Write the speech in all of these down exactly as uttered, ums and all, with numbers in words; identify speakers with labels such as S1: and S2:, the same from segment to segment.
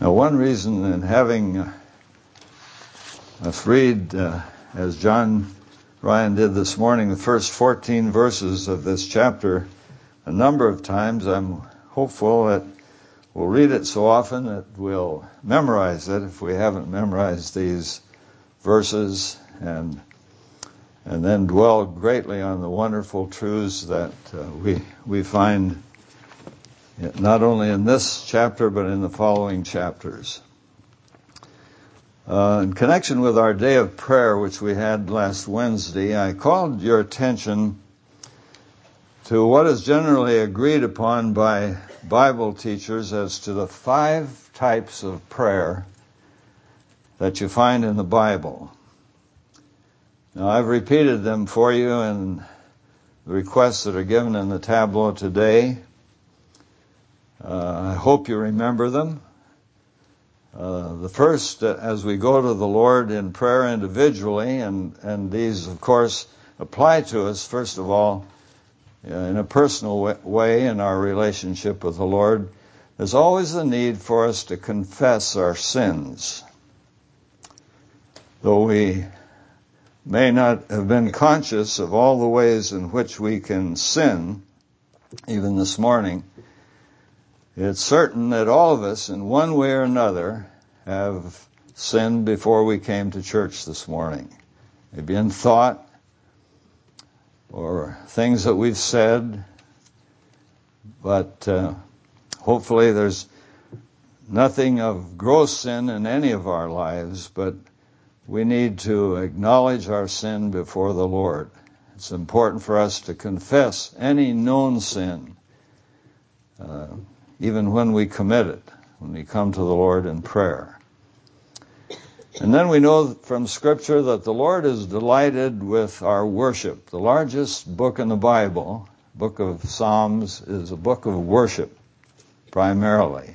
S1: Now, one reason in having us read, uh, as John Ryan did this morning, the first fourteen verses of this chapter a number of times, I'm hopeful that we'll read it so often that we'll memorize it if we haven't memorized these verses, and and then dwell greatly on the wonderful truths that uh, we we find not only in this chapter, but in the following chapters. Uh, in connection with our day of prayer, which we had last Wednesday, I called your attention to what is generally agreed upon by Bible teachers as to the five types of prayer that you find in the Bible. Now, I've repeated them for you in the requests that are given in the tableau today. Uh, I hope you remember them. Uh, the first, uh, as we go to the Lord in prayer individually, and, and these, of course, apply to us, first of all, uh, in a personal way, way in our relationship with the Lord, there's always the need for us to confess our sins. Though we may not have been conscious of all the ways in which we can sin, even this morning, it's certain that all of us, in one way or another, have sinned before we came to church this morning. Maybe in thought, or things that we've said, but uh, hopefully there's nothing of gross sin in any of our lives, but we need to acknowledge our sin before the Lord. It's important for us to confess any known sin, uh, even when we commit it, when we come to the Lord in prayer. And then we know from Scripture that the Lord is delighted with our worship. The largest book in the Bible, book of Psalms, is a book of worship, primarily.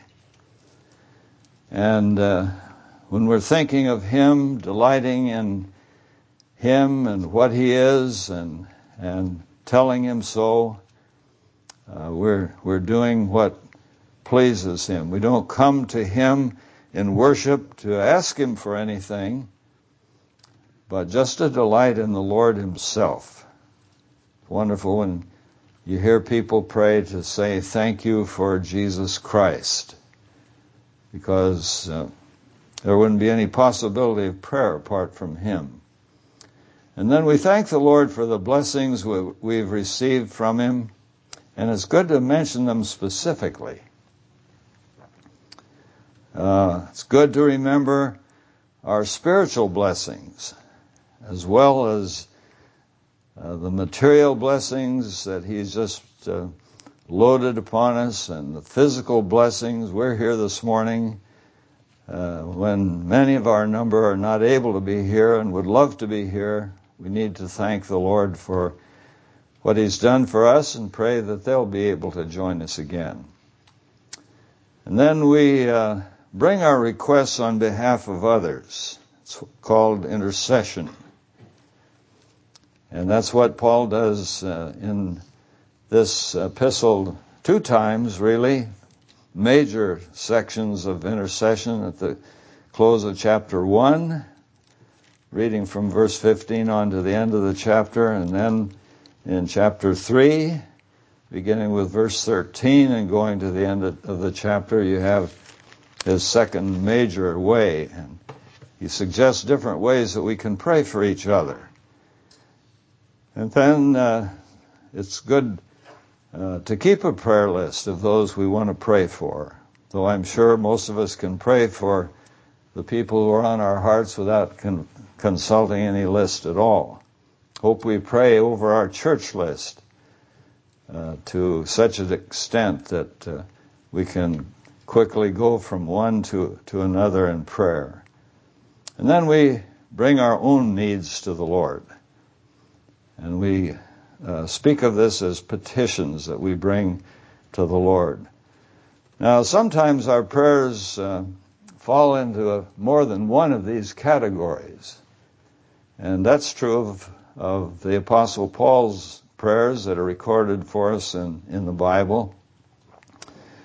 S1: And uh, when we're thinking of Him, delighting in Him and what He is, and and telling Him so, uh, we're we're doing what pleases Him. We don't come to Him in worship to ask Him for anything, but just to delight in the Lord Himself. It's wonderful when you hear people pray to say thank you for Jesus Christ, because uh, there wouldn't be any possibility of prayer apart from Him. And then we thank the Lord for the blessings we've received from Him, and it's good to mention them specifically. Uh, it's good to remember our spiritual blessings, as well as uh, the material blessings that He's just uh, loaded upon us, and the physical blessings. We're here this morning uh, when many of our number are not able to be here and would love to be here. We need to thank the Lord for what He's done for us and pray that they'll be able to join us again. And then we uh, bring our requests on behalf of others. It's called intercession. And that's what Paul does uh, in this epistle two times, really. Major sections of intercession at the close of chapter one, reading from verse fifteen on to the end of the chapter, and then in chapter three, beginning with verse thirteen and going to the end of the chapter, you have his second major way. And he suggests different ways that we can pray for each other. And then uh, it's good uh, to keep a prayer list of those we want to pray for, though I'm sure most of us can pray for the people who are on our hearts without con- consulting any list at all. Hope we pray over our church list uh, to such an extent that uh, we can quickly go from one to, to another in prayer. And then we bring our own needs to the Lord. And we uh, speak of this as petitions that we bring to the Lord. Now, sometimes our prayers uh, fall into a, more than one of these categories. And that's true of, of the Apostle Paul's prayers that are recorded for us in, in the Bible.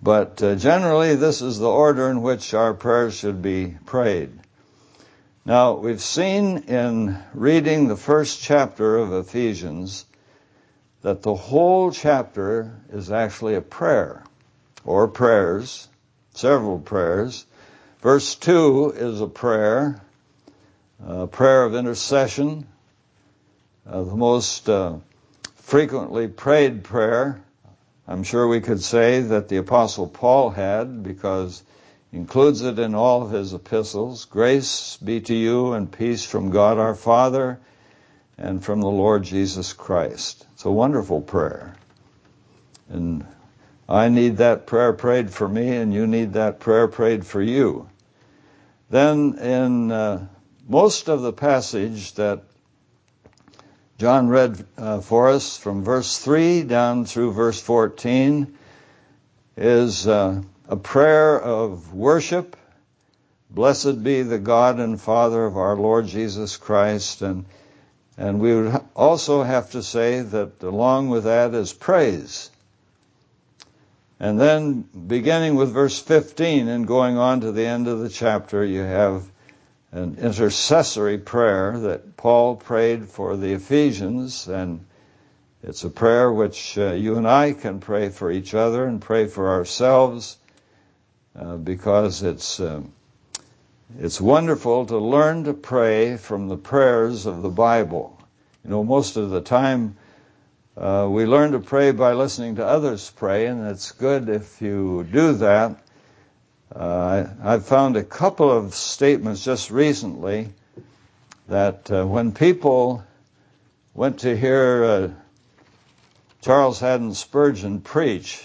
S1: But uh, generally, this is the order in which our prayers should be prayed. Now, we've seen in reading the first chapter of Ephesians that the whole chapter is actually a prayer, or prayers, several prayers. Verse two is a prayer, a prayer of intercession, uh, the most uh, frequently prayed prayer. I'm sure we could say that the Apostle Paul had, because he includes it in all of his epistles. Grace be to you and peace from God our Father and from the Lord Jesus Christ. It's a wonderful prayer. And I need that prayer prayed for me, and you need that prayer prayed for you. Then in uh, most of the passage that John read uh, for us from verse three down through verse fourteen is uh, a prayer of worship. Blessed be the God and Father of our Lord Jesus Christ. And and we would also have to say that along with that is praise. And then beginning with verse fifteen and going on to the end of the chapter, you have an intercessory prayer that Paul prayed for the Ephesians, and it's a prayer which uh, you and I can pray for each other and pray for ourselves, uh, because it's uh, it's wonderful to learn to pray from the prayers of the Bible. You know, most of the time uh, we learn to pray by listening to others pray, and it's good if you do that. Uh, I've found a couple of statements just recently that uh, when people went to hear uh, Charles Haddon Spurgeon preach,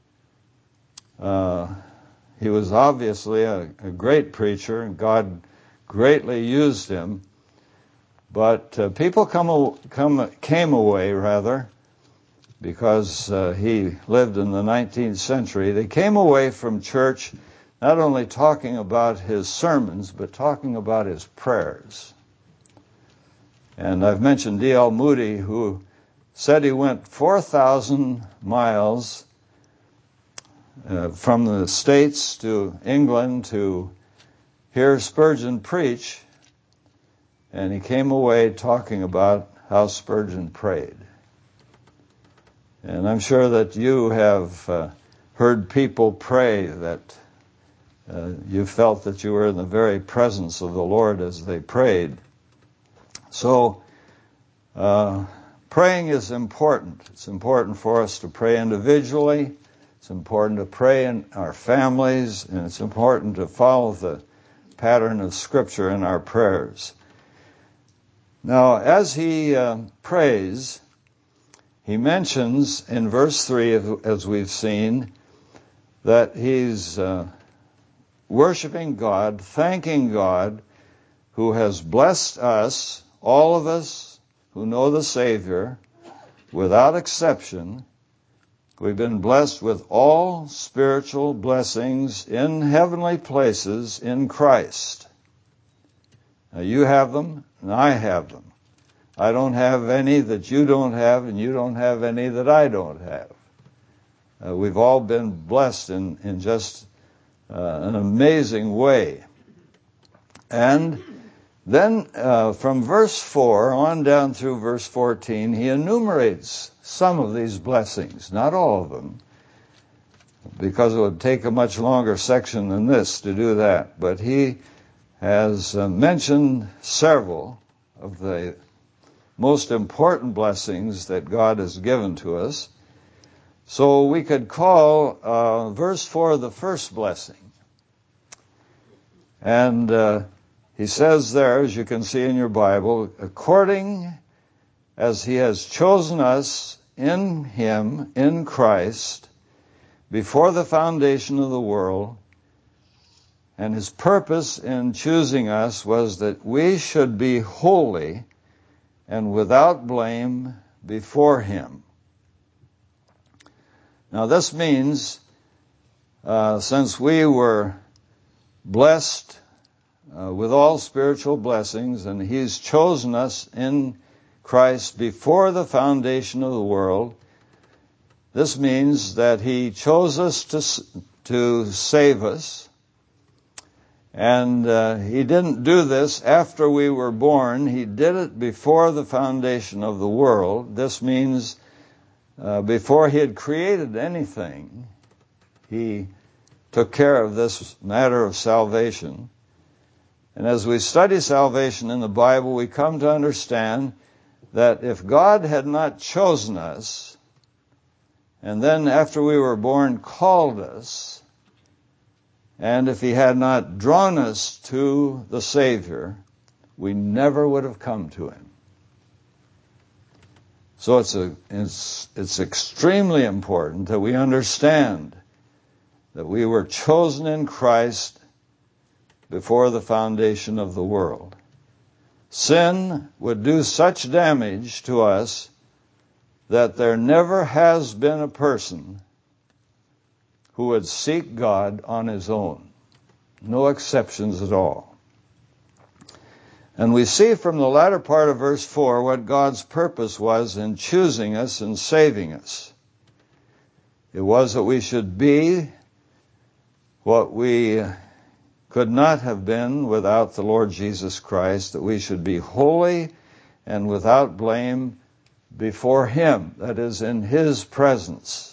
S1: uh, he was obviously a, a great preacher, and God greatly used him. But uh, people come, come came away, rather, because uh, he lived in the nineteenth century. They came away from church not only talking about his sermons, but talking about his prayers. And I've mentioned D L Moody, who said he went four thousand miles uh, from the States to England to hear Spurgeon preach, and he came away talking about how Spurgeon prayed. And I'm sure that you have uh, heard people pray that Uh, you felt that you were in the very presence of the Lord as they prayed. So, uh, praying is important. It's important for us to pray individually. It's important to pray in our families, and it's important to follow the pattern of Scripture in our prayers. Now, as he uh, prays, he mentions in verse three, as we've seen, that he's uh, worshiping God, thanking God, who has blessed us, all of us who know the Savior, without exception. We've been blessed with all spiritual blessings in heavenly places in Christ. Now, you have them, and I have them. I don't have any that you don't have, and you don't have any that I don't have. Uh, we've all been blessed in, in just Uh, an amazing way. And then uh, from verse four on down through verse fourteen, he enumerates some of these blessings, not all of them, because it would take a much longer section than this to do that. But he has uh, mentioned several of the most important blessings that God has given to us. So we could call uh, verse four the first blessing. And uh, he says there, as you can see in your Bible, according as he has chosen us in him, in Christ, before the foundation of the world, and his purpose in choosing us was that we should be holy and without blame before him. Now this means, uh, since we were blessed uh, with all spiritual blessings, and he's chosen us in Christ before the foundation of the world, this means that he chose us to to save us. And uh, he didn't do this after we were born. He did it before the foundation of the world. This means uh, before he had created anything, he took care of this matter of salvation. And as we study salvation in the Bible, we come to understand that if God had not chosen us, and then after we were born called us, and if he had not drawn us to the Savior, we never would have come to him. So it's, a, it's, it's extremely important that we understand that we were chosen in Christ before the foundation of the world. Sin would do such damage to us that there never has been a person who would seek God on his own. No exceptions at all. And we see from the latter part of verse four what God's purpose was in choosing us and saving us. It was that we should be what we could not have been without the Lord Jesus Christ, that we should be holy and without blame before him, that is, in his presence.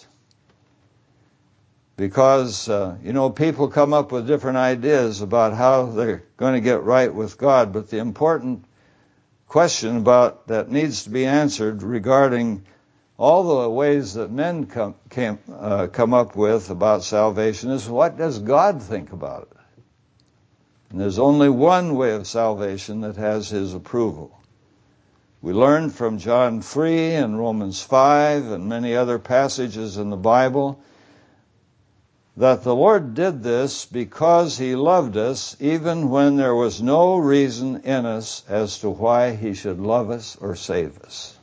S1: Because, uh, you know, people come up with different ideas about how they're going to get right with God, but the important question about that needs to be answered regarding all the ways that men come, can, uh, come up with about salvation is, what does God think about it? And there's only one way of salvation that has his approval. We learn from John three and Romans five and many other passages in the Bible that the Lord did this because he loved us even when there was no reason in us as to why he should love us or save us.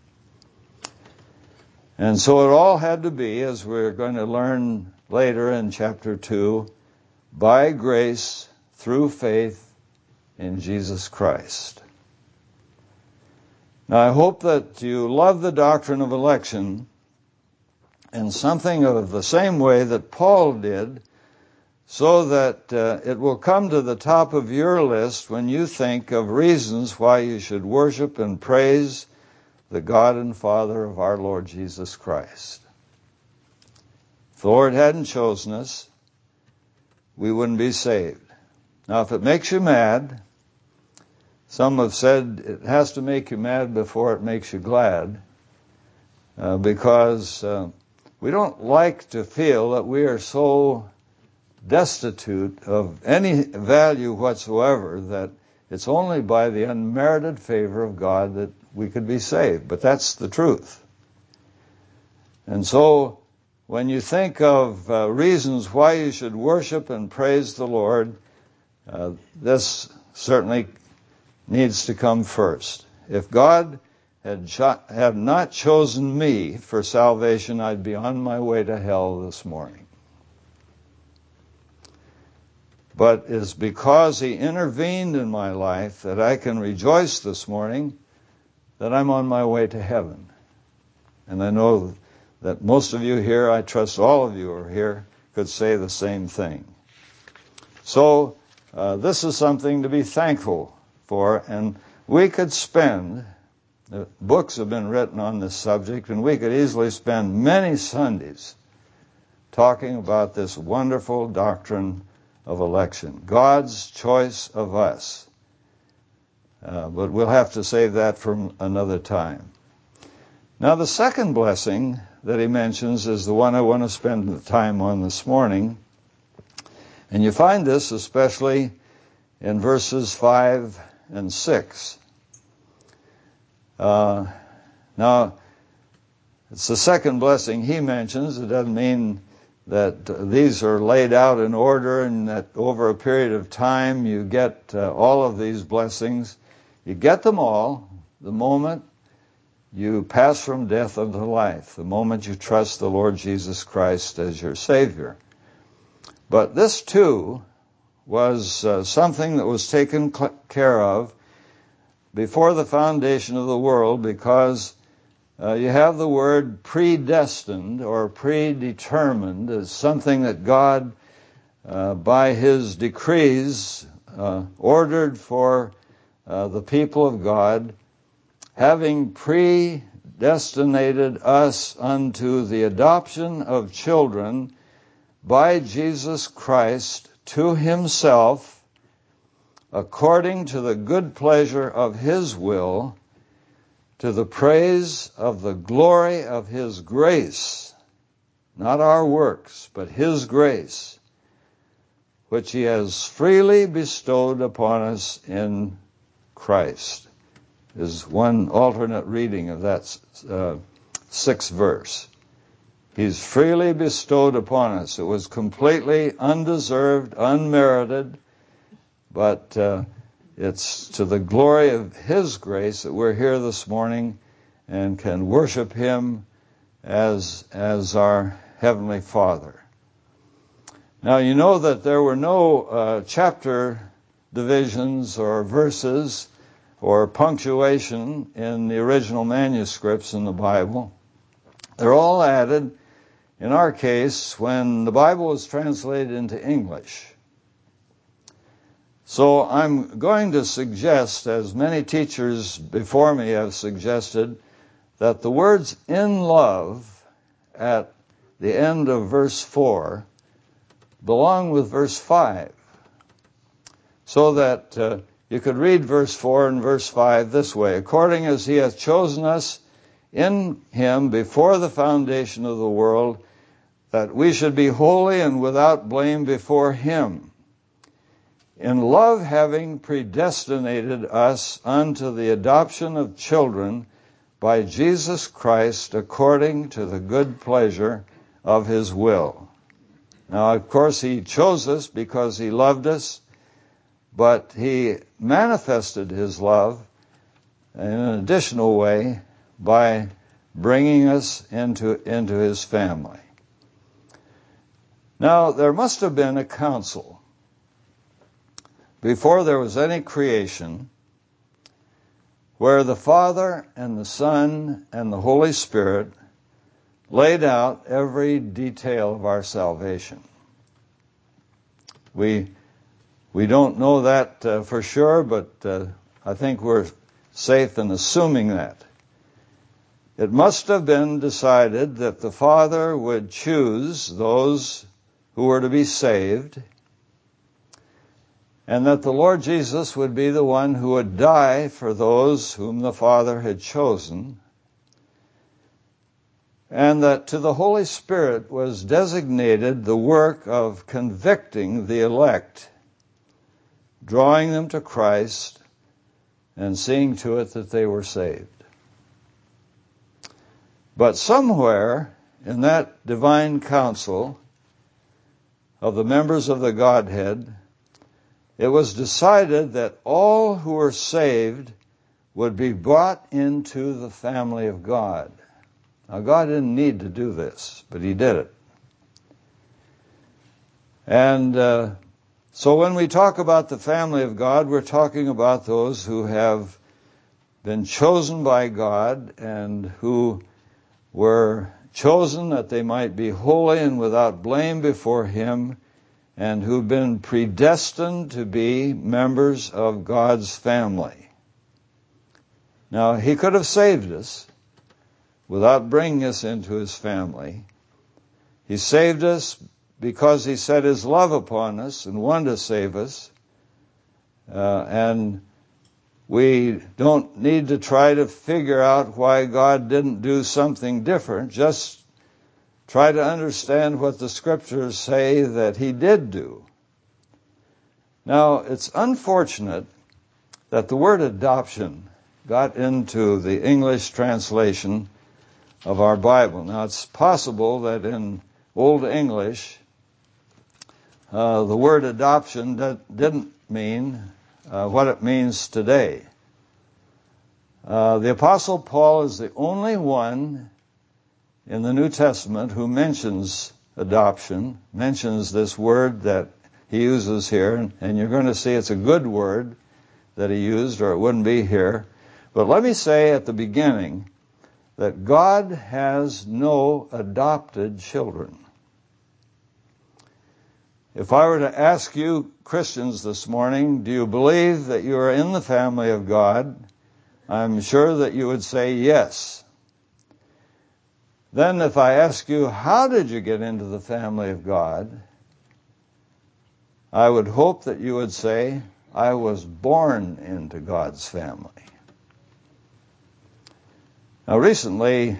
S1: And so it all had to be, as we're going to learn later in chapter two, by grace through faith in Jesus Christ. Now I hope that you love the doctrine of election in something of the same way that Paul did, so that uh, it will come to the top of your list when you think of reasons why you should worship and praise the God and Father of our Lord Jesus Christ. If the Lord hadn't chosen us, we wouldn't be saved. Now, if it makes you mad, some have said it has to make you mad before it makes you glad, uh, because uh, we don't like to feel that we are so destitute of any value whatsoever that it's only by the unmerited favor of God that we could be saved. But that's the truth. And so when you think of uh, reasons why you should worship and praise the Lord, uh, this certainly needs to come first. If God had, cho- had not chosen me for salvation, I'd be on my way to hell this morning. But it's because he intervened in my life that I can rejoice this morning that I'm on my way to heaven. And I know that most of you here, I trust all of you who are here, could say the same thing. So uh, this is something to be thankful for, and we could spend, uh, books have been written on this subject, and we could easily spend many Sundays talking about this wonderful doctrine of election, God's choice of us. Uh, but we'll have to save that for another time. Now, the second blessing that he mentions is the one I want to spend the time on this morning. And you find this especially in verses five and six. Uh, now, it's the second blessing he mentions. It doesn't mean that uh, these are laid out in order and that over a period of time you get uh, all of these blessings. You get them all the moment you pass from death unto life, the moment you trust the Lord Jesus Christ as your Savior. But this too was uh, something that was taken cl- care of before the foundation of the world, because uh, you have the word predestined or predetermined as something that God, uh, by His decrees, uh, ordered for uh, the people of God, having predestinated us unto the adoption of children by Jesus Christ to Himself, according to the good pleasure of His will, to the praise of the glory of His grace, not our works, but His grace, which He has freely bestowed upon us in Christ, is one alternate reading of that uh, sixth verse. He's freely bestowed upon us. It was completely undeserved, unmerited, but uh, it's to the glory of His grace that we're here this morning and can worship Him as, as our Heavenly Father. Now, you know that there were no uh, chapter divisions or verses or punctuation in the original manuscripts in the Bible. They're all added, in our case, when the Bible was translated into English. So I'm going to suggest, as many teachers before me have suggested, that the words "in love" at the end of verse four belong with verse five. So that uh, you could read verse four and verse five this way: according as He hath chosen us in Him before the foundation of the world, that we should be holy and without blame before Him. In love having predestinated us unto the adoption of children by Jesus Christ according to the good pleasure of His will. Now, of course, He chose us because He loved us, but He manifested His love in an additional way by bringing us into, into His family. Now, there must have been a council before there was any creation where the Father and the Son and the Holy Spirit laid out every detail of our salvation. We we don't know that uh, for sure, but uh, I think we're safe in assuming that. It must have been decided that the Father would choose those who were to be saved, and that the Lord Jesus would be the one who would die for those whom the Father had chosen, and that to the Holy Spirit was designated the work of convicting the elect, drawing them to Christ, and seeing to it that they were saved. But somewhere in that divine council of the members of the Godhead, it was decided that all who were saved would be brought into the family of God. Now, God didn't need to do this, but He did it. And uh, so when we talk about the family of God, we're talking about those who have been chosen by God and who were chosen that they might be holy and without blame before Him, and who've been predestined to be members of God's family. Now, He could have saved us without bringing us into His family. He saved us because He set His love upon us and wanted to save us. Uh, and we don't need to try to figure out why God didn't do something different. Just try to understand what the Scriptures say that He did do. Now, it's unfortunate that the word adoption got into the English translation of our Bible. Now, it's possible that in Old English, uh, the word adoption that didn't mean uh, what it means today. Uh, the Apostle Paul is the only one in the New Testament who mentions adoption, mentions this word that he uses here, and, and you're going to see it's a good word that he used, or it wouldn't be here. But let me say at the beginning that God has no adopted children. If I were to ask you Christians this morning, do you believe that you are in the family of God? I'm sure that you would say yes. Then if I ask you, how did you get into the family of God? I would hope that you would say, I was born into God's family. Now recently,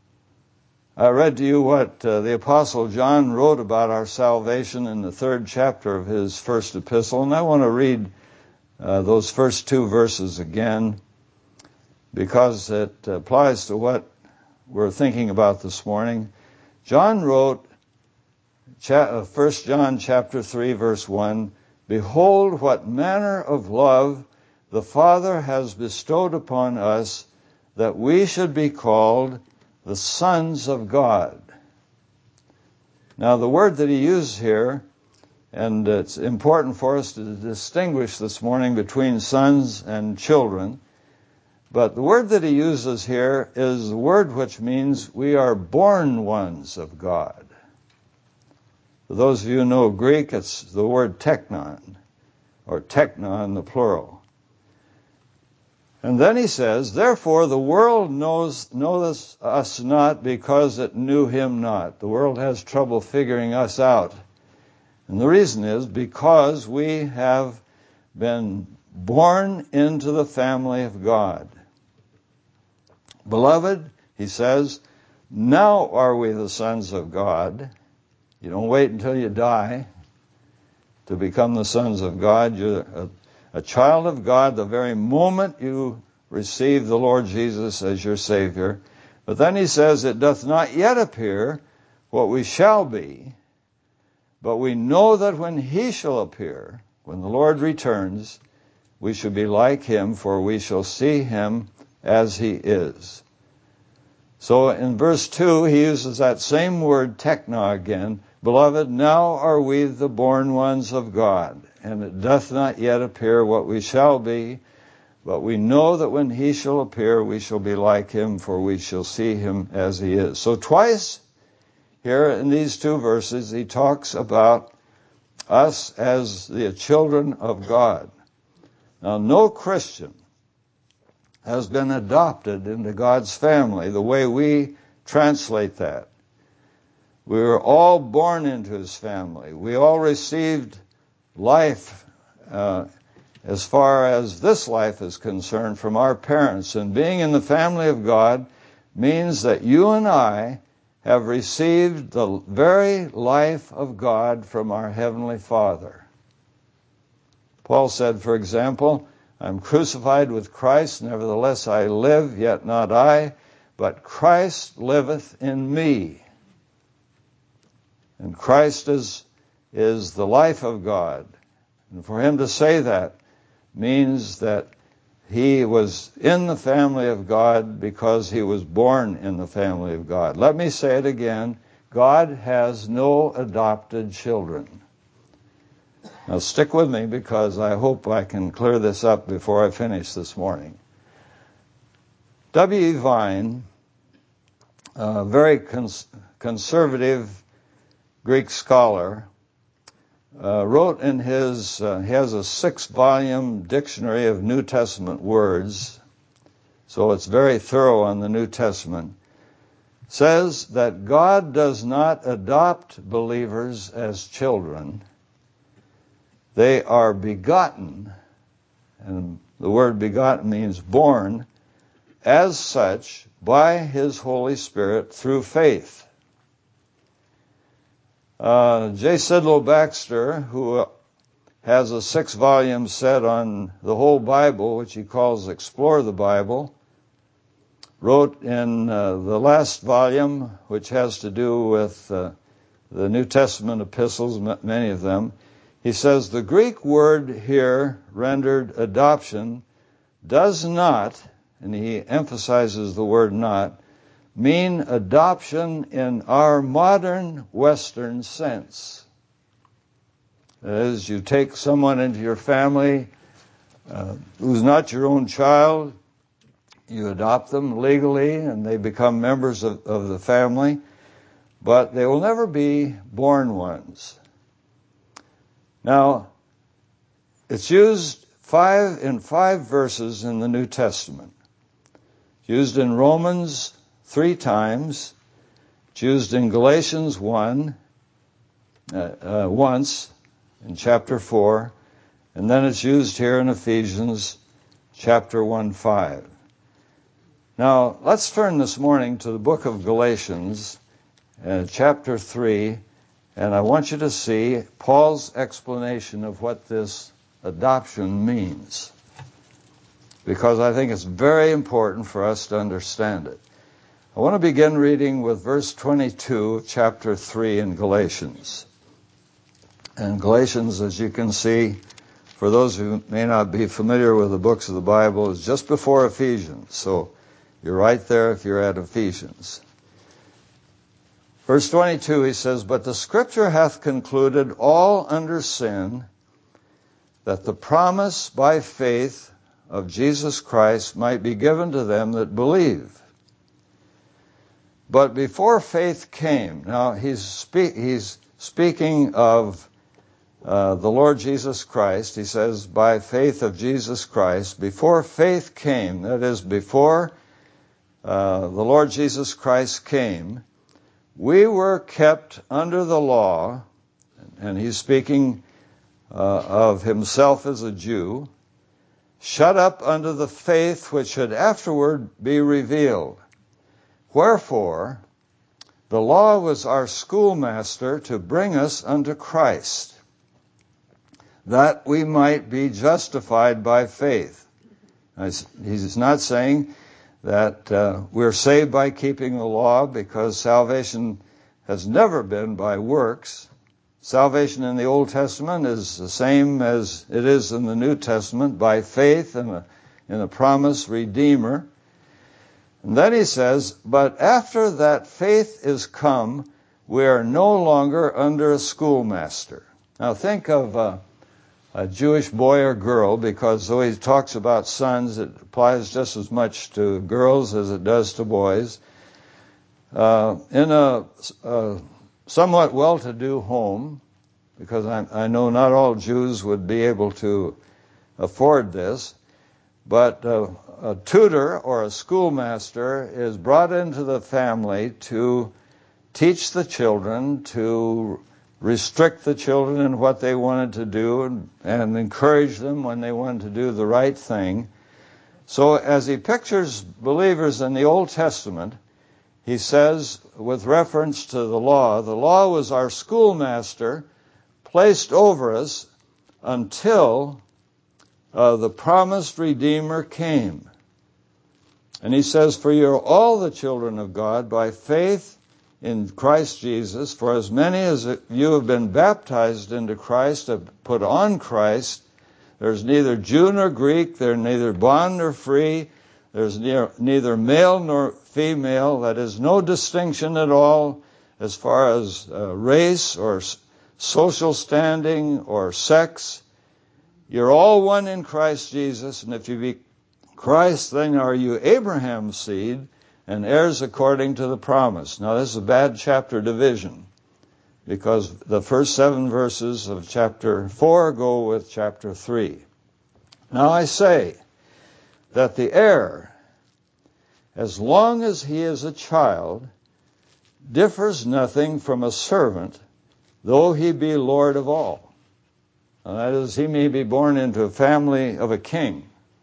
S1: I read to you what uh, the Apostle John wrote about our salvation in the third chapter of his first epistle, and I want to read uh, those first two verses again because it applies to what we're thinking about this morning. John wrote, First John chapter three, verse one, "Behold, what manner of love the Father has bestowed upon us, that we should be called the sons of God." Now, the word that he used here, and it's important for us to distinguish this morning between sons and children, but the word that he uses here is the word which means we are born ones of God. For those of you who know Greek, it's the word teknon, or teknon, the plural. And then he says, "Therefore the world knows, knows us not because it knew him not." The world has trouble figuring us out. And the reason is because we have been born into the family of God. "Beloved," he says, "now are we the sons of God." You don't wait until you die to become the sons of God. You're a, a child of God the very moment you receive the Lord Jesus as your Savior. But then he says, "It doth not yet appear what we shall be, but we know that when he shall appear, when the Lord returns, we shall be like him, for we shall see him as he is." So in verse two, he uses that same word, tekna, again. "Beloved, now are we the born ones of God, and it doth not yet appear what we shall be, but we know that when he shall appear, we shall be like him, for we shall see him as he is." So twice here in these two verses, he talks about us as the children of God. Now, no Christian has been adopted into God's family the way we translate that. We were all born into his family. We all received life uh, as far as this life is concerned from our parents. And being in the family of God means that you and I have received the very life of God from our Heavenly Father. Paul said, for example, "I'm crucified with Christ, nevertheless I live, yet not I, but Christ liveth in me." And Christ is, is the life of God. And for him to say that means that he was in the family of God because he was born in the family of God. Let me say it again. God has no adopted children. Now stick with me because I hope I can clear this up before I finish this morning. W E Vine, a very cons- conservative Greek scholar, uh, wrote in his, uh, he has a six-volume dictionary of New Testament words, so it's very thorough on the New Testament, says that God does not adopt believers as children. They are begotten, and the word begotten means born, as such by his Holy Spirit through faith. Uh, J. Sidlow Baxter, who has a six-volume set on the whole Bible, which he calls Explore the Bible, wrote in uh, the last volume, which has to do with uh, the New Testament epistles, m- many of them, he says, "The Greek word here rendered adoption does not," and he emphasizes the word not, "mean adoption in our modern Western sense." That is, you take someone into your family uh, who's not your own child, You adopt them legally and they become members of, of the family, but they will never be born ones. Now, it's used five in five verses in the New Testament. It's used in Romans three times. It's used in Galatians one, uh, uh, once in chapter four, and then it's used here in Ephesians chapter one, five. Now, let's turn this morning to the book of Galatians, uh, chapter three, and I want you to see Paul's explanation of what this adoption means, because I think it's very important for us to understand it. I want to begin reading with verse twenty-two of chapter three in Galatians. And Galatians, as you can see, for those who may not be familiar with the books of the Bible, is just before Ephesians. So you're right there if you're at Ephesians. Verse twenty-two, he says, "But the Scripture hath concluded all under sin, that the promise by faith of Jesus Christ might be given to them that believe. But before faith came," now he's, spe- he's speaking of uh, the Lord Jesus Christ. He says, by faith of Jesus Christ, before faith came, that is, before uh, the Lord Jesus Christ came, we were kept under the law, and he's speaking uh, of himself as a Jew, shut up under the faith which should afterward be revealed. Wherefore, the law was our schoolmaster to bring us unto Christ, that we might be justified by faith. He's not saying that uh, we're saved by keeping the law, because salvation has never been by works. Salvation in the Old Testament is the same as it is in the New Testament, by faith in a, in a promised Redeemer. And then he says, but after that faith is come, we are no longer under a schoolmaster. Now think of uh, a Jewish boy or girl, because though he talks about sons, it applies just as much to girls as it does to boys. Uh, in a, a somewhat well-to-do home, because I, I know not all Jews would be able to afford this, but uh, a tutor or a schoolmaster is brought into the family to teach the children, to restrict the children in what they wanted to do, and, and encourage them when they wanted to do the right thing. So as he pictures believers in the Old Testament, he says, with reference to the law, the law was our schoolmaster placed over us until uh, the promised Redeemer came. And he says, for you are all the children of God by faith in Christ Jesus, for as many as you have been baptized into Christ, have put on Christ. There's neither Jew nor Greek, there's neither bond nor free, there's neither male nor female, that is, no distinction at all as far as uh, race or social standing or sex. You're all one in Christ Jesus, and if you be Christ, then are you Abraham's seed and heirs according to the promise. Now this is a bad chapter division, because the first seven verses of chapter four go with chapter three. Now I say that the heir, as long as he is a child, differs nothing from a servant, though he be Lord of all. Now that is, he may be born into a family of a king.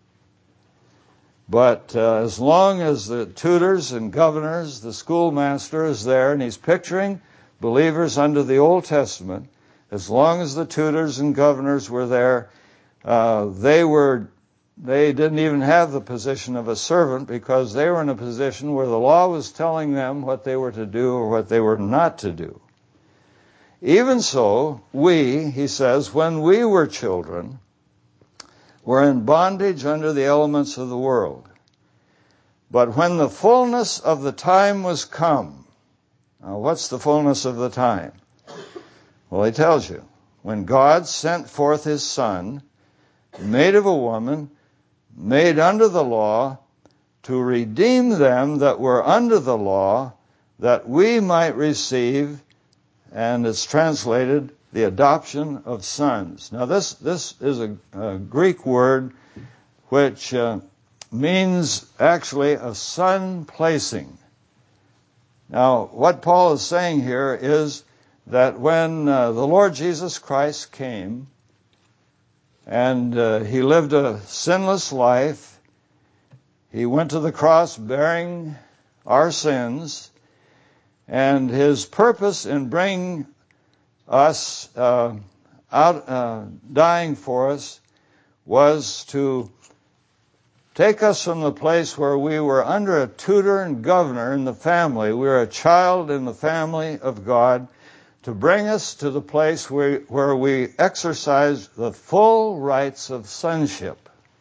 S1: But uh, as long as the tutors and governors, the schoolmaster is there, and he's picturing believers under the Old Testament, as long as the tutors and governors were there, uh, they were, they didn't even have the position of a servant, because they were in a position where the law was telling them what they were to do or what they were not to do. Even so, we, he says, when we were children, were in bondage under the elements of the world. But when the fullness of the time was come, now what's the fullness of the time? Well, he tells you, when God sent forth his Son, made of a woman, made under the law, to redeem them that were under the law, that we might receive, and it's translated, the adoption of sons. Now this, this is a, a Greek word which uh, means actually a son placing. Now what Paul is saying here is that when uh, the Lord Jesus Christ came and uh, he lived a sinless life, he went to the cross bearing our sins, and his purpose in bringing us uh, out, uh, dying for us, was to take us from the place where we were under a tutor and governor in the family. We were a child in the family of God, to bring us to the place where, where we exercise the full rights of sonship.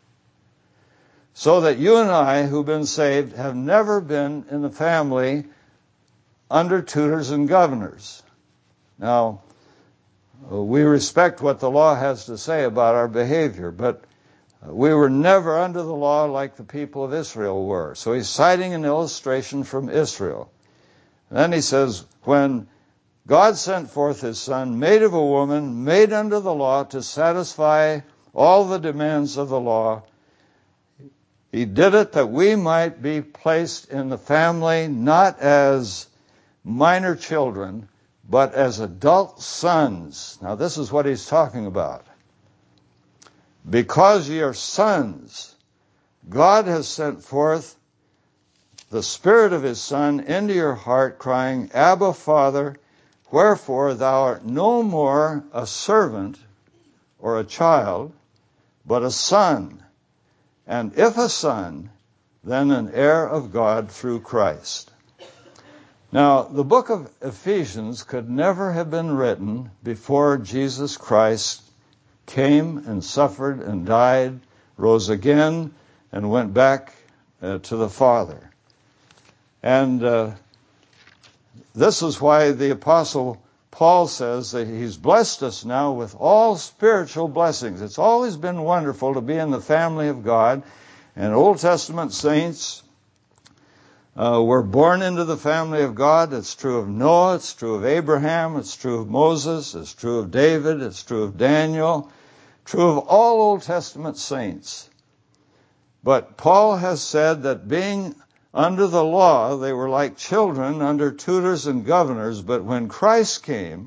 S1: So that you and I, who've been saved, have never been in the family under tutors and governors. Now, we respect what the law has to say about our behavior, but we were never under the law like the people of Israel were. So he's citing an illustration from Israel. And then he says, when God sent forth his Son, made of a woman, made under the law to satisfy all the demands of the law, he did it that we might be placed in the family not as minor children, but as adult sons. Now this is what he's talking about. Because ye are sons, God has sent forth the Spirit of his Son into your heart, crying, Abba, Father, wherefore thou art no more a servant or a child, but a son. And if a son, then an heir of God through Christ. Now, the book of Ephesians could never have been written before Jesus Christ came and suffered and died, rose again, and went back uh, to the Father. And uh, this is why the Apostle Paul says that he's blessed us now with all spiritual blessings. It's always been wonderful to be in the family of God. And Old Testament saints uh, were born into the family of God. It's true of Noah. It's true of Abraham. It's true of Moses. It's true of David. It's true of Daniel. True of all Old Testament saints. But Paul has said that being under the law, they were like children under tutors and governors, but when Christ came,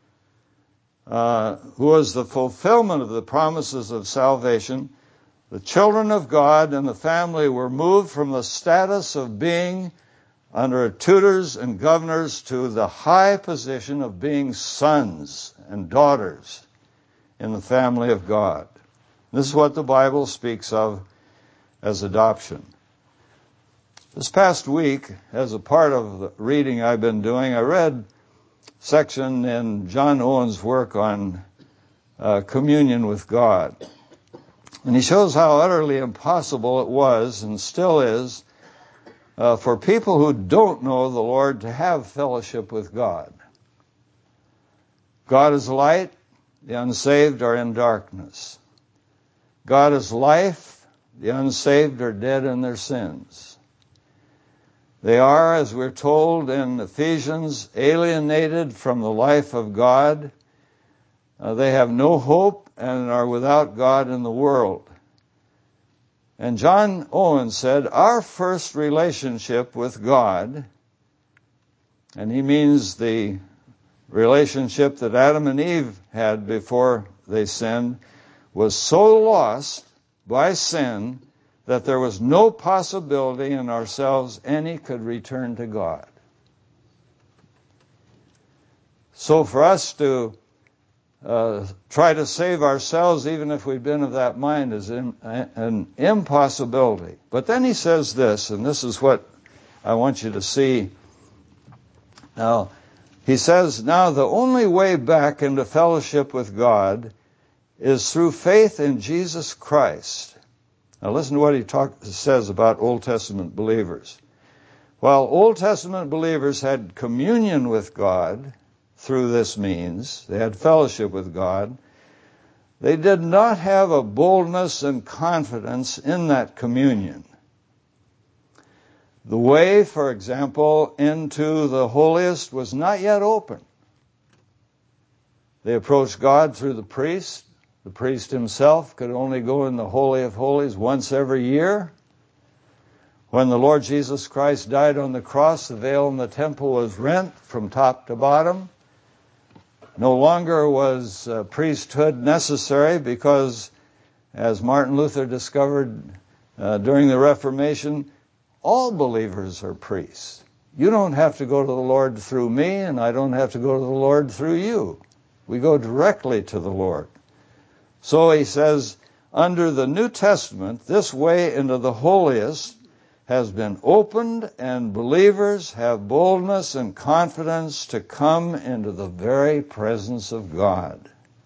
S1: uh, who was the fulfillment of the promises of salvation, the children of God and the family were moved from the status of being under tutors and governors to the high position of being sons and daughters in the family of God. This is what the Bible speaks of as adoption. This past week, as a part of the reading I've been doing, I read a section in John Owen's work on uh, communion with God. And he shows how utterly impossible it was, and still is, uh, for people who don't know the Lord to have fellowship with God. God is light, the unsaved are in darkness. God is life, the unsaved are dead in their sins. They are, as we're told in Ephesians, alienated from the life of God. Uh, they have no hope and are without God in the world. And John Owen said, our first relationship with God, and he means the relationship that Adam and Eve had before they sinned, was so lost by sin that there was no possibility in ourselves any could return to God. So for us to uh, try to save ourselves, even if we've been of that mind, is in, an impossibility. But then he says this, and this is what I want you to see. Now, he says, now the only way back into fellowship with God is through faith in Jesus Christ. Now listen to what he talk, says about Old Testament believers. While Old Testament believers had communion with God through this means, they had fellowship with God, they did not have a boldness and confidence in that communion. The way, for example, into the holiest was not yet open. They approached God through the priest. The priest himself could only go in the Holy of Holies once every year. When the Lord Jesus Christ died on the cross, the veil in the temple was rent from top to bottom. No longer was uh, priesthood necessary because, as Martin Luther discovered uh, during the Reformation, all believers are priests. You don't have to go to the Lord through me, and I don't have to go to the Lord through you. We go directly to the Lord. So he says, under the New Testament, this way into the holiest has been opened, and believers have boldness and confidence to come into the very presence of God.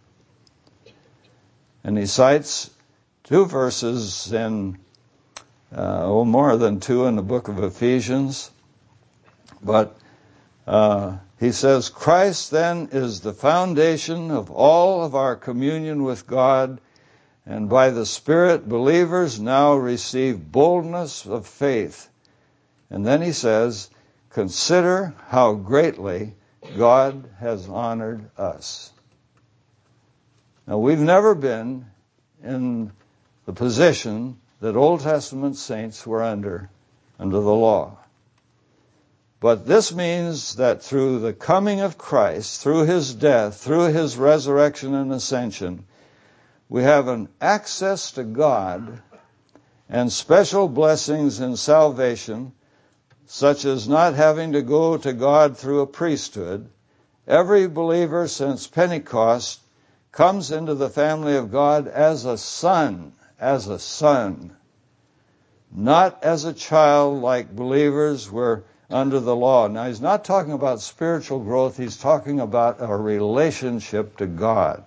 S1: And he cites two verses in, uh, oh, more than two in the book of Ephesians, but uh, he says, Christ then is the foundation of all of our communion with God, and by the Spirit, believers now receive boldness of faith. And then he says, consider how greatly God has honored us. Now, we've never been in the position that Old Testament saints were under, under the law. But this means that through the coming of Christ, through his death, through his resurrection and ascension, we have an access to God and special blessings in salvation, such as not having to go to God through a priesthood. Every believer since Pentecost comes into the family of God as a son, as a son, not as a child like believers were under the law. Now, he's not talking about spiritual growth, he's talking about a relationship to God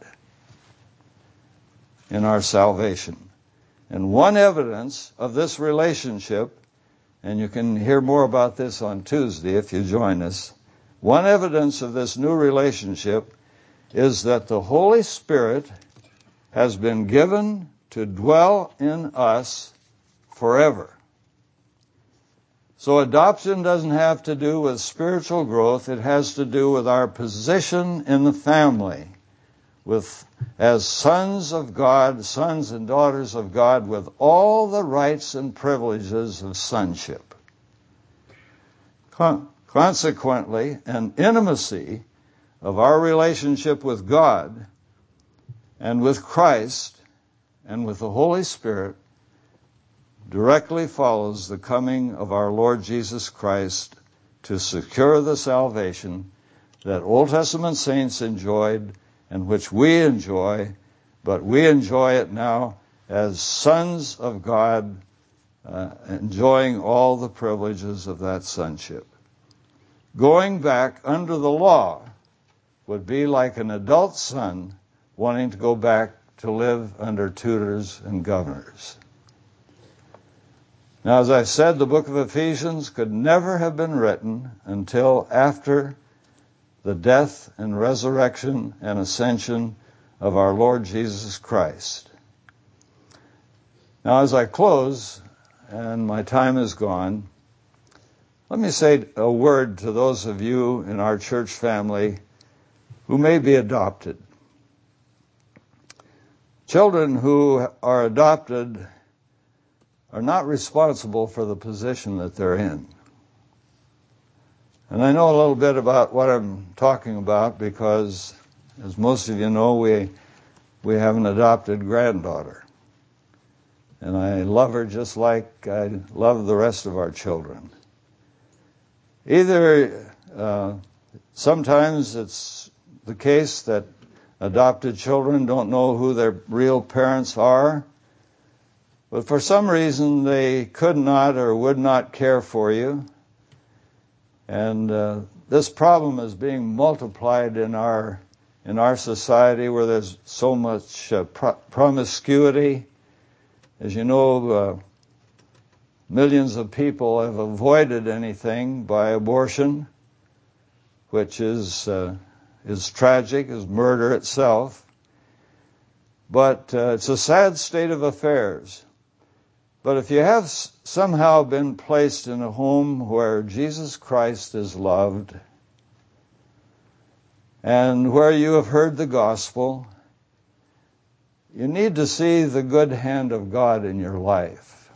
S1: in our salvation. And one evidence of this relationship, and you can hear more about this on Tuesday if you join us, one evidence of this new relationship is that the Holy Spirit has been given to dwell in us forever. So adoption doesn't have to do with spiritual growth, it has to do with our position in the family, with as sons of God, sons and daughters of God, with all the rights and privileges of sonship. Con- consequently, an intimacy of our relationship with God and with Christ and with the Holy Spirit directly follows the coming of our Lord Jesus Christ to secure the salvation that Old Testament saints enjoyed and which we enjoy, but we enjoy it now as sons of God, uh, enjoying all the privileges of that sonship. Going back under the law would be like an adult son wanting to go back to live under tutors and governors. Now, as I said, the book of Ephesians could never have been written until after the death and resurrection and ascension of our Lord Jesus Christ. Now, as I close, and my time is gone, let me say a word to those of you in our church family who may be adopted. Children who are adopted are not responsible for the position that they're in. And I know a little bit about what I'm talking about because, as most of you know, we we have an adopted granddaughter. And I love her just like I love the rest of our children. Either uh, sometimes it's the case that adopted children don't know who their real parents are, but for some reason they could not or would not care for you. And uh, this problem is being multiplied in our in our society where there's so much uh, pro- promiscuity. As you know, uh, millions of people have avoided anything by abortion, which is uh, is tragic, is murder itself. But uh, it's a sad state of affairs. But if you have somehow been placed in a home where Jesus Christ is loved and where you have heard the gospel, you need to see the good hand of God in your life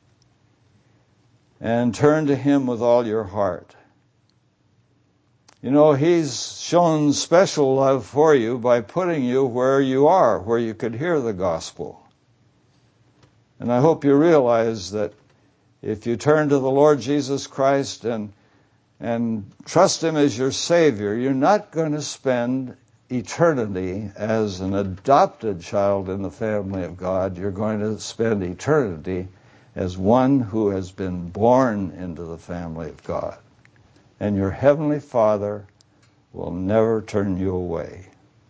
S1: and turn to Him with all your heart. You know, He's shown special love for you by putting you where you are, where you could hear the gospel. And I hope you realize that if you turn to the Lord Jesus Christ and and trust Him as your Savior, you're not going to spend eternity as an adopted child in the family of God. You're going to spend eternity as one who has been born into the family of God. And your Heavenly Father will never turn you away.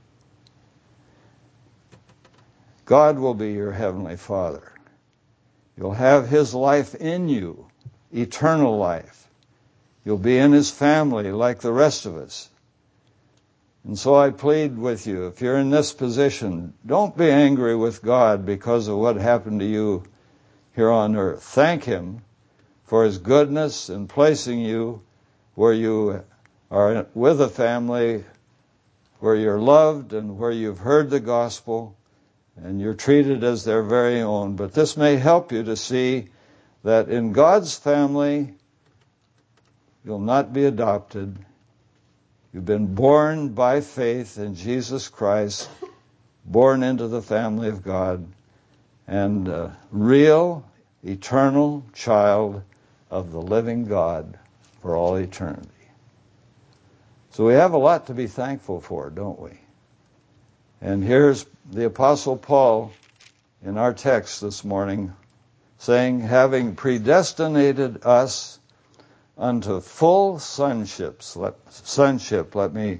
S1: God will be your Heavenly Father. You'll have His life in you, eternal life. You'll be in His family like the rest of us. And so I plead with you, if you're in this position, don't be angry with God because of what happened to you here on earth. Thank Him for His goodness in placing you where you are with a family, where you're loved and where you've heard the gospel and you're treated as their very own. But this may help you to see that in God's family, you'll not be adopted. You've been born by faith in Jesus Christ, born into the family of God, and a real, eternal child of the living God for all eternity. So we have a lot to be thankful for, don't we? And here's the Apostle Paul in our text this morning saying, having predestinated us unto full sonships, let, sonship, let me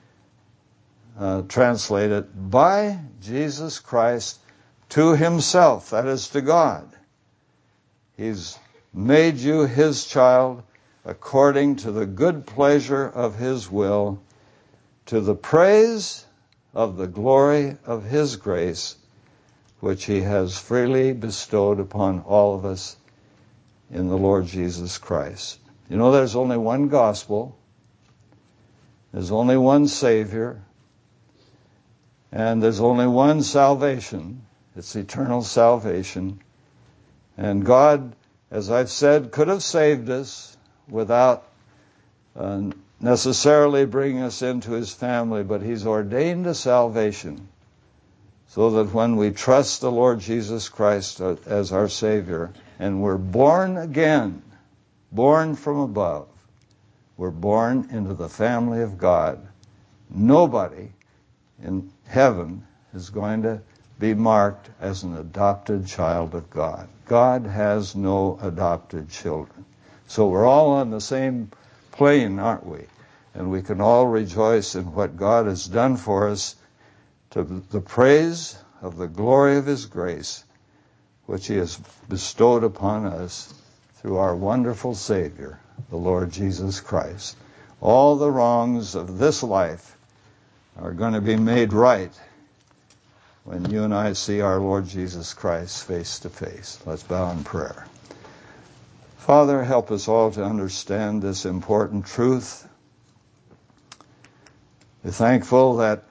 S1: uh, translate it, by Jesus Christ to Himself, that is to God. He's made you His child according to the good pleasure of His will, to the praise of the glory of His grace, which He has freely bestowed upon all of us in the Lord Jesus Christ. You know, there's only one gospel, there's only one Savior, and there's only one salvation. It's eternal salvation. And God, as I've said, could have saved us without uh, necessarily bringing us into His family, but He's ordained a salvation so that when we trust the Lord Jesus Christ as our Savior and we're born again, born from above, we're born into the family of God. Nobody in heaven is going to be marked as an adopted child of God. God has no adopted children. So we're all on the same plane, aren't we? And we can all rejoice in what God has done for us, to the praise of the glory of His grace, which He has bestowed upon us through our wonderful Savior, the Lord Jesus Christ. All the wrongs of this life are going to be made right when you and I see our Lord Jesus Christ face to face. Let's bow in prayer. Father, help us all to understand this important truth. We're thankful that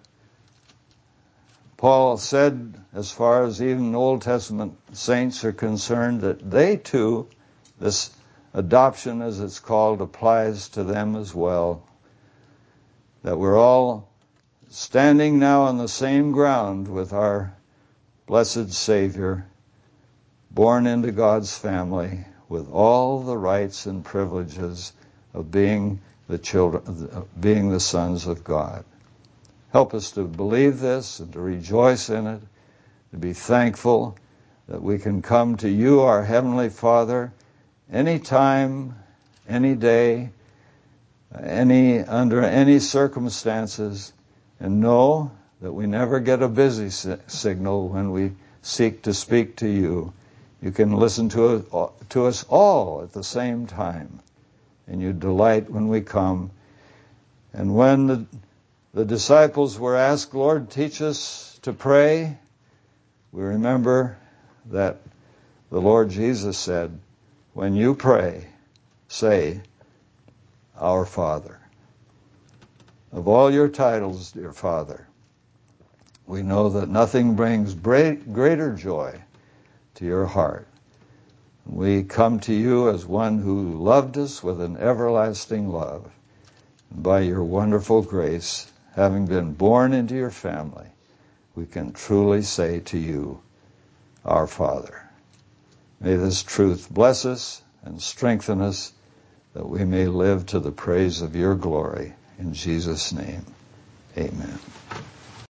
S1: Paul said, as far as even Old Testament saints are concerned, that they too, this adoption as it's called, applies to them as well. That we're all standing now on the same ground with our blessed Savior, born into God's family, with all the rights and privileges of being the children, of being the sons of God. Help us to believe this and to rejoice in it, to be thankful that we can come to you, our Heavenly Father, any time, any day, any under any circumstances, and know that we never get a busy si- signal when we seek to speak to you. You can listen to us, to us all at the same time, and you delight when we come. And when the, the disciples were asked, Lord, teach us to pray, we remember that the Lord Jesus said, when you pray, say, Our Father. Of all your titles, dear Father, we know that nothing brings greater joy to your heart. We come to you as one who loved us with an everlasting love. And by your wonderful grace, having been born into your family, we can truly say to you, Our Father. May this truth bless us and strengthen us, that we may live to the praise of your glory. In Jesus' name, amen.